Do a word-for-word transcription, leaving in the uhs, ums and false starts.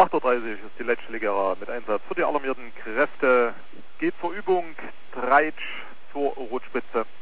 acht Uhr dreißig ist die letzte Legera mit Einsatz für die alarmierten Kräfte. Geht zur Übung, Dreitsch zur Rotspitze.